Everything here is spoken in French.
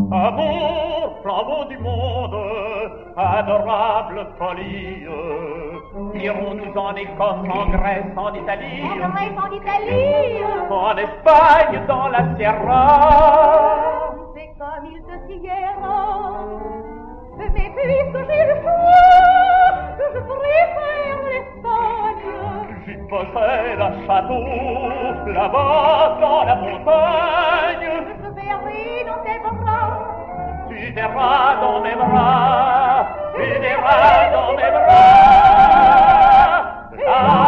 Amour, flambeau du monde, adorable folie. Irons-nous en Écosse, en Grèce, en Italie, en Espagne, dans la Sierra? C'est comme il te Sierra. Mais puisque j'ai le choix, je préfère l'Espagne. J'y possède un château, là-bas dans la montagne. Je te verrai dans tes bras. Tu verras dans mes bras, tu verras dans mes bras.